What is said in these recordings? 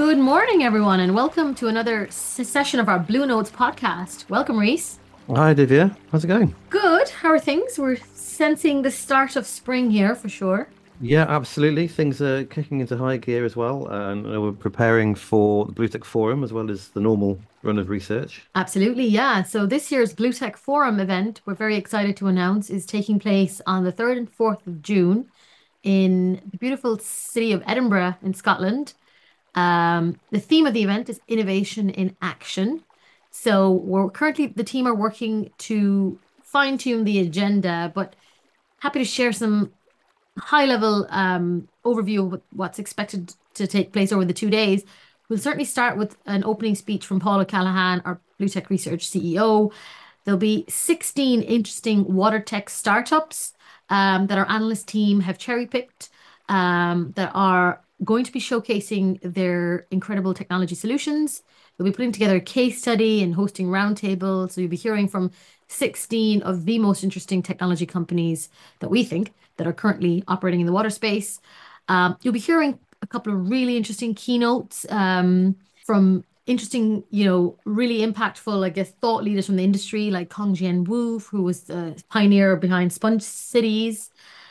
Good morning, everyone, and welcome to another session of our Blue Notes podcast. Welcome, Reese. Hi, Divya. How's it going? Good. How are things? We're sensing the start of spring here for sure. Yeah, absolutely. Things are kicking into high gear as well, and we're preparing for the Blue Tech Forum as well as the normal run of research. Absolutely, yeah. So this year's Blue Tech Forum event, we're very excited to announce, is taking place on the 3rd and 4th of June in the beautiful city of Edinburgh in Scotland. The theme of the event is innovation in action. So the team are working to fine tune the agenda, but happy to share some high level overview of what's expected to take place over the 2 days. We'll certainly start with an opening speech from Paul O'Callaghan, our Blue Tech Research CEO. There'll be 16 interesting water tech startups that our analyst team have cherry picked that are going to be showcasing their incredible technology solutions. They'll be putting together a case study and hosting roundtables. So you'll be hearing from 16 of the most interesting technology companies that we think that are currently operating in the water space. You'll be hearing a couple of really interesting keynotes from interesting, really impactful, I guess, thought leaders from the industry, like Kongjian Wu, who was the pioneer behind Sponge Cities.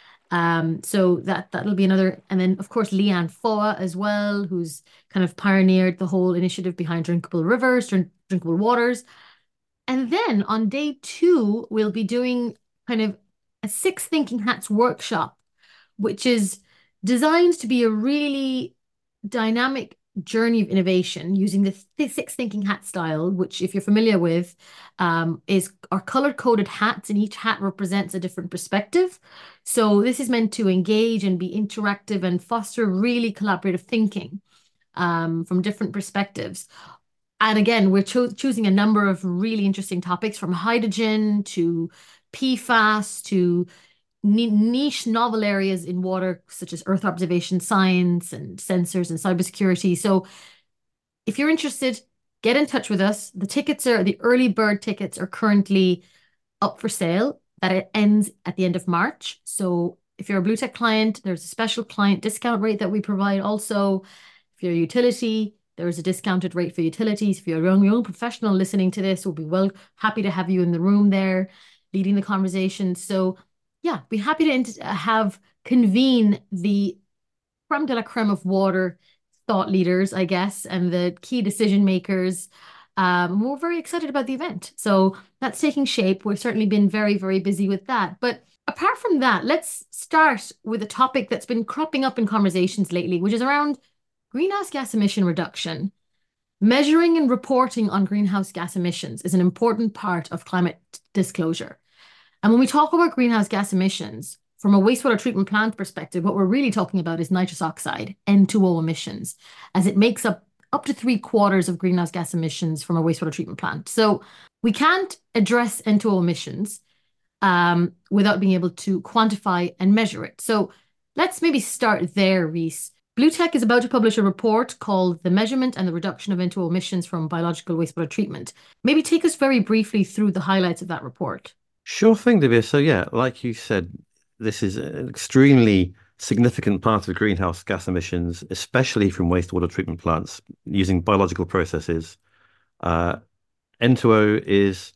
So that'll be another, and then of course Leanne Foa as well, who's kind of pioneered the whole initiative behind drinkable rivers, drinkable waters. And then on day two, we'll be doing kind of a six thinking hats workshop, which is designed to be a really dynamic journey of innovation using the six thinking hat style, which, if you're familiar with, is our color coded hats, and each hat represents a different perspective. So this is meant to engage and be interactive and foster really collaborative thinking from different perspectives. And again, we're choosing a number of really interesting topics from hydrogen to PFAS to niche novel areas in water, such as Earth observation science and sensors and cybersecurity. So if you're interested, get in touch with us. The early bird tickets are currently up for sale. That it ends at the end of March. So if you're a Blue Tech client, there's a special client discount rate that we provide. Also, if you're a utility, there is a discounted rate for utilities. If you're a young professional listening to this, we'll be happy to have you in the room there leading the conversation. So yeah, be happy to have convene the creme de la creme of water thought leaders, I guess, and the key decision makers. We're very excited about the event. So that's taking shape. We've certainly been very, very busy with that. But apart from that, let's start with a topic that's been cropping up in conversations lately, which is around greenhouse gas emission reduction. Measuring and reporting on greenhouse gas emissions is an important part of climate disclosure. And when we talk about greenhouse gas emissions, from a wastewater treatment plant perspective, what we're really talking about is nitrous oxide, N2O emissions, as it makes up to three-quarters of greenhouse gas emissions from a wastewater treatment plant. So we can't address N2O emissions without being able to quantify and measure it. So let's maybe start there, Reese. Blue Tech is about to publish a report called The Measurement and the Reduction of N2O Emissions from Biological Wastewater Treatment. Maybe take us very briefly through the highlights of that report. Sure thing, Divya. So yeah, like you said, this is an extremely significant part of greenhouse gas emissions, especially from wastewater treatment plants using biological processes. Uh, N2O is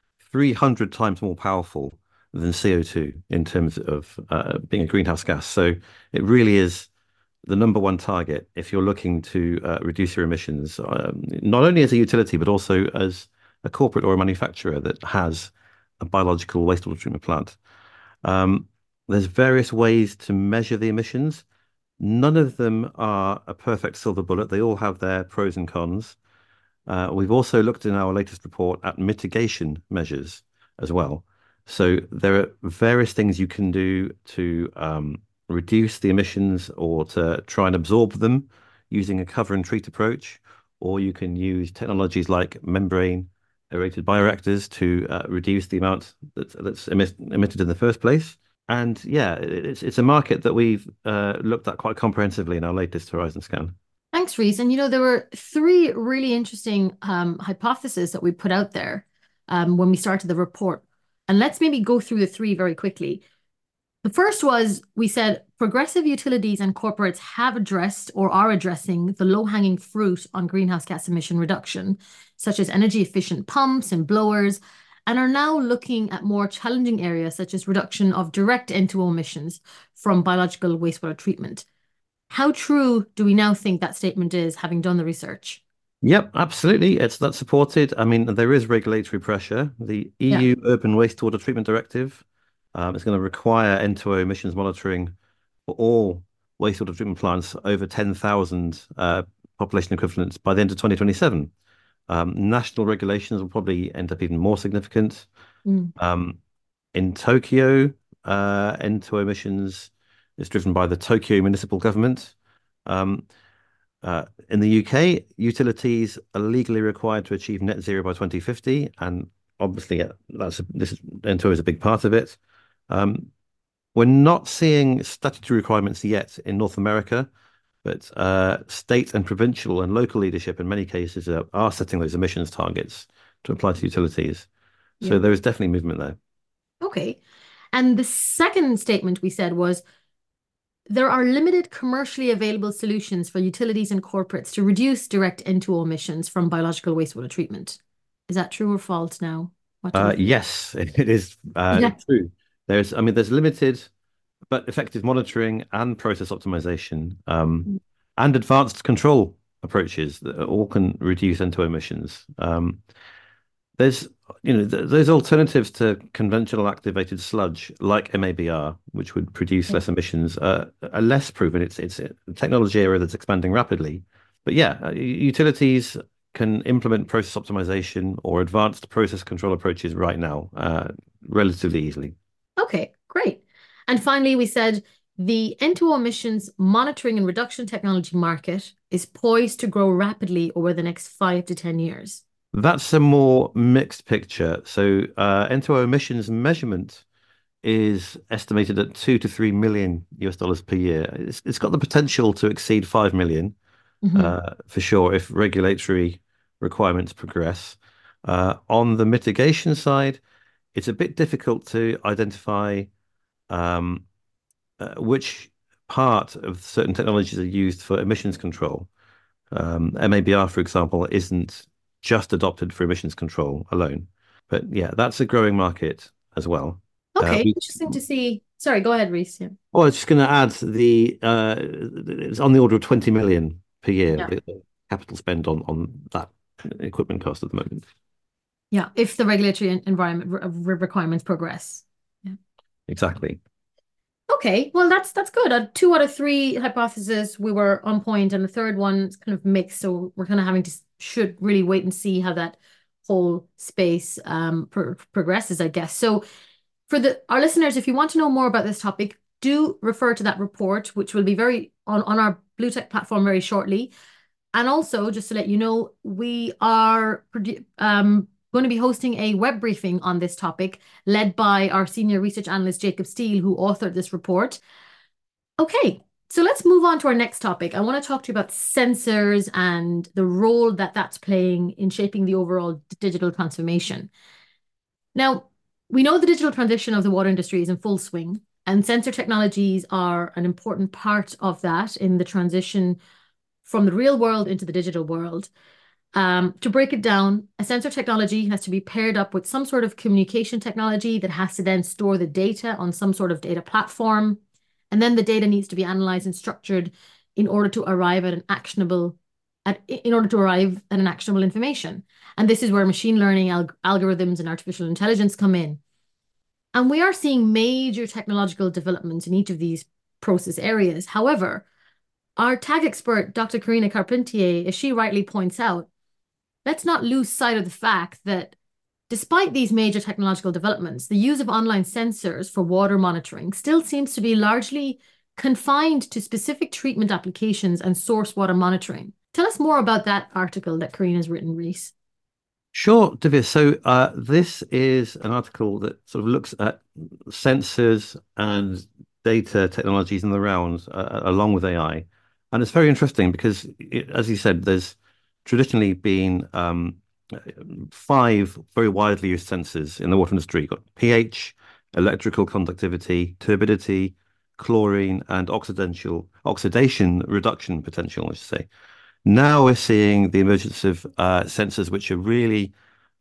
300 times more powerful than CO2 in terms of being a greenhouse gas. So it really is the number one target if you're looking to reduce your emissions, not only as a utility, but also as a corporate or a manufacturer that has a biological wastewater treatment plant. Um, there's various ways to measure the emissions. None of them are a perfect silver bullet. They all have their pros and cons. We've also looked in our latest report at mitigation measures as well. So there are various things you can do to reduce the emissions or to try and absorb them using a cover and treat approach, or you can use technologies like membrane aerated bioreactors to reduce the amount that's emitted in the first place. And yeah, it's a market that we've looked at quite comprehensively in our latest Horizon scan. Thanks, Reese. And there were three really interesting hypotheses that we put out there when we started the report. And let's maybe go through the three very quickly. The first was we said progressive utilities and corporates have addressed or are addressing the low-hanging fruit on greenhouse gas emission reduction, such as energy efficient pumps and blowers, and are now looking at more challenging areas such as reduction of direct N2O emissions from biological wastewater treatment. How true do we now think that statement is, having done the research? Yep, absolutely. It's That's supported. I mean, there is regulatory pressure. The Yeah. EU Urban Wastewater Treatment Directive is going to require N2O emissions monitoring for all wastewater treatment plants over 10,000 population equivalents by the end of 2027. National regulations will probably end up even more significant. Mm. Um, in Tokyo, N2O emissions is driven by the Tokyo municipal government. Um, in the UK, utilities are legally required to achieve net zero by 2050, and obviously this is N2O is a big part of it. Um, we're not seeing statutory requirements yet in North America, but state and provincial and local leadership in many cases are setting those emissions targets to apply to utilities. So Yeah. there is definitely movement there. Okay. And the second statement we said was there are limited commercially available solutions for utilities and corporates to reduce direct N2O emissions from biological wastewater treatment. Is that true or false now? What do we think? Yes, it is Yeah. true. I mean, there's limited but effective monitoring and process optimization, and advanced control approaches that all can reduce N2O emissions. There's, those alternatives to conventional activated sludge like MABR, which would produce less emissions, are less proven. It's a technology area that's expanding rapidly. But yeah, utilities can implement process optimization or advanced process control approaches right now, relatively easily. Okay, great. And finally, we said the N2O emissions monitoring and reduction technology market is poised to grow rapidly over the next 5 to 10 years. That's a more mixed picture. So, N2O emissions measurement is estimated at 2 to 3 million US dollars per year. It's got the potential to exceed 5 million, Mhm. for sure, if regulatory requirements progress. On the mitigation side, it's a bit difficult to identify um, which part of certain technologies are used for emissions control. MABR, for example, isn't just adopted for emissions control alone. But yeah, that's a growing market as well. Okay, We interesting to see. Sorry, go ahead, Reese. Yeah. Well, I was just going to add it's on the order of 20 million per year, Yeah. the capital spend on that equipment cost at the moment. Yeah, if the regulatory environment requirements progress. Yeah. Exactly. Okay, well that's good. 2 out of 3 hypotheses we were on point, and the third one is kind of mixed. So we're kind of having to should really wait and see how that whole space progresses, I guess. So for the our listeners, if you want to know more about this topic, do refer to that report, which will be very on our Blue Tech platform very shortly. And also, just to let you know, we are going to be hosting a web briefing on this topic, led by our senior research analyst, Jacob Steele, who authored this report. Okay, so let's move on to our next topic. I want to talk to you about sensors and the role that that's playing in shaping the overall digital transformation. Now, we know the digital transition of the water industry is in full swing, and sensor technologies are an important part of that in the transition from the real world into the digital world. To break it down, a sensor technology has to be paired up with some sort of communication technology that has to then store the data on some sort of data platform. And then the data needs to be analyzed and structured in order to arrive at an actionable information. And this is where machine learning algorithms and artificial intelligence come in. And we are seeing major technological developments in each of these process areas. However, our tag expert, Dr. Karina Carpentier, as she rightly points out, let's not lose sight of the fact that despite these major technological developments, the use of online sensors for water monitoring still seems to be largely confined to specific treatment applications and source water monitoring. Tell us more about that article that Karina's written, Reese. Sure, Divya. So this is an article that sort of looks at sensors and data technologies in the round, along with AI. And it's very interesting because, as you said, there's traditionally been five very widely used sensors in the water industry. You've got pH, electrical conductivity, turbidity, chlorine, and oxidation reduction potential, I should say. Now we're seeing the emergence of sensors which are really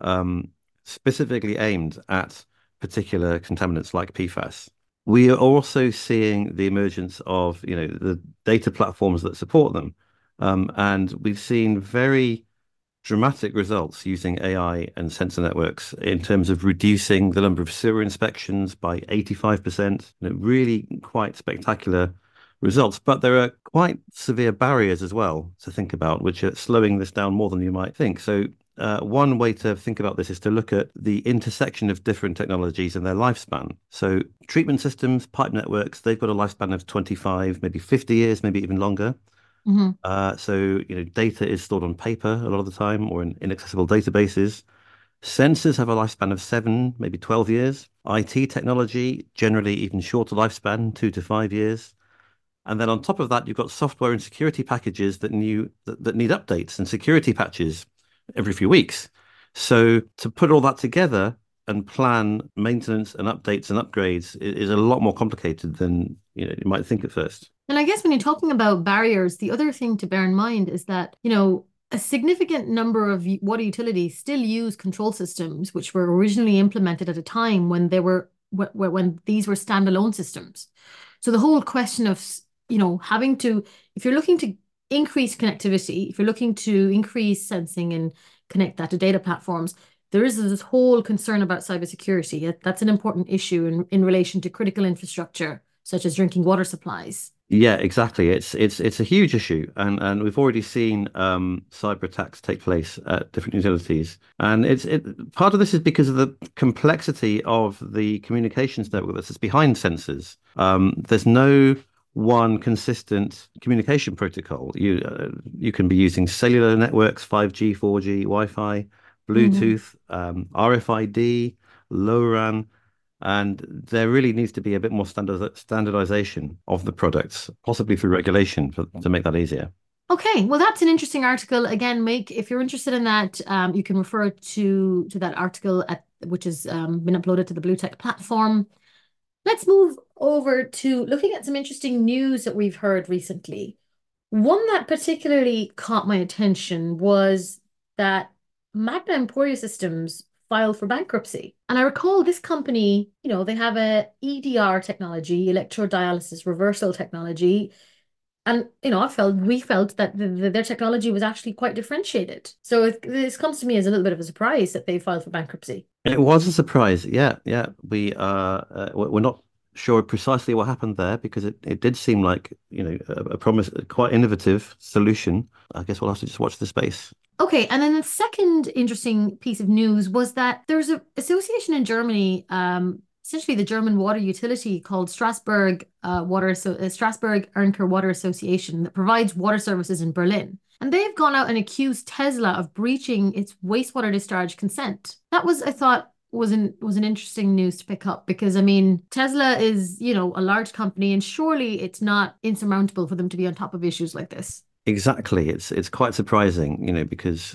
specifically aimed at particular contaminants like PFAS. We are also seeing the emergence of, the data platforms that support them. And we've seen very dramatic results using AI and sensor networks in terms of reducing the number of sewer inspections by 85%. Really quite spectacular results. But there are quite severe barriers as well to think about, which are slowing this down more than you might think. So one way to think about this is to look at the intersection of different technologies and their lifespan. So treatment systems, pipe networks, they've got a lifespan of 25, maybe 50 years, maybe even longer. Hmm. Data is stored on paper a lot of the time or in inaccessible databases. Sensors have a lifespan of 7, maybe 12 years. IT technology, generally even shorter lifespan, 2 to 5 years. And then on top of that, you've got software and security packages that need updates and security patches every few weeks. So to put all that together and plan maintenance and updates and upgrades is a lot more complicated than you might think at first. And I guess when you're talking about barriers, the other thing to bear in mind is that, a significant number of water utilities still use control systems which were originally implemented at a time when when these were standalone systems. So the whole question of, having to, if you're looking to increase connectivity, if you're looking to increase sensing and connect that to data platforms, there is this whole concern about cybersecurity. That's an important issue in relation to critical infrastructure, such as drinking water supplies. Yeah, exactly. It's a huge issue, and we've already seen cyber attacks take place at different utilities, and it part of this is because of the complexity of the communications network that's behind sensors. There's no one consistent communication protocol. You can be using cellular networks, 5G, 4G, Wi-Fi, Mhm. Bluetooth, RFID, LoRaN. And there really needs to be a bit more standardization of the products, possibly through regulation to make that easier. Okay, well, that's an interesting article. Again, Mike, if you're interested in that, you can refer to that article which has been uploaded to the Blue Tech platform. Let's move over to looking at some interesting news that we've heard recently. One that particularly caught my attention was that Magna Emporia Systems filed for bankruptcy. And I recall this company, they have a EDR technology, electrodialysis reversal technology. And, we felt that their technology was actually quite differentiated. So this comes to me as a little bit of a surprise that they filed for bankruptcy. It was a surprise. Yeah, yeah. We're not sure precisely what happened there because it did seem like, a promise, a quite innovative solution. I guess we'll have to just watch the space. Okay, and then the second interesting piece of news was that there's an association in Germany, essentially the German water utility called Strasbourg Ernker Water Association that provides water services in Berlin. And they've gone out and accused Tesla of breaching its wastewater discharge consent. That was, I thought, was an interesting news to pick up because I mean Tesla is, a large company and surely it's not insurmountable for them to be on top of issues like this. Exactly. It's quite surprising, because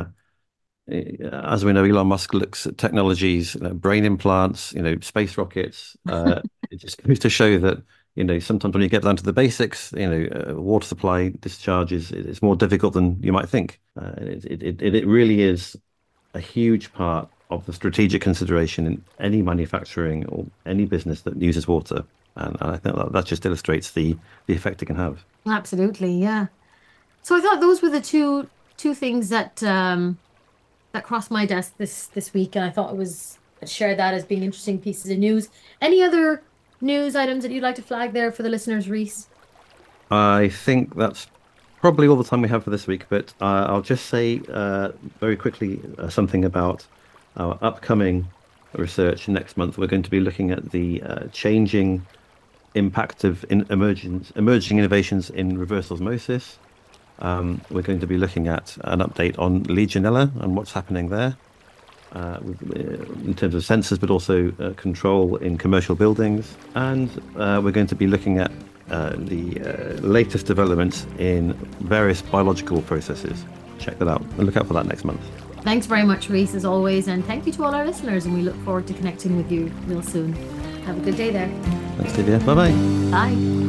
as we know, Elon Musk looks at technologies, brain implants, space rockets. It just goes to show that, sometimes when you get down to the basics, water supply discharge it's more difficult than you might think. It really is a huge part of the strategic consideration in any manufacturing or any business that uses water. And I think that just illustrates the effect it can have. Absolutely, yeah. So I thought those were the two things that crossed my desk this week, and I thought I'd share that as being interesting pieces of news. Any other news items that you'd like to flag there for the listeners, Reese? I think that's probably all the time we have for this week, but I'll just say very quickly something about our upcoming research next month. We're going to be looking at the changing impact of emerging innovations in reverse osmosis. We're going to be looking at an update on Legionella and what's happening there in terms of sensors, but also control in commercial buildings. And we're going to be looking at the latest developments in various biological processes. Check that out and look out for that next month. Thanks very much, Reese, as always, and thank you to all our listeners, and we look forward to connecting with you real soon. Have a good day there. Thanks, Divya. Bye bye. Bye.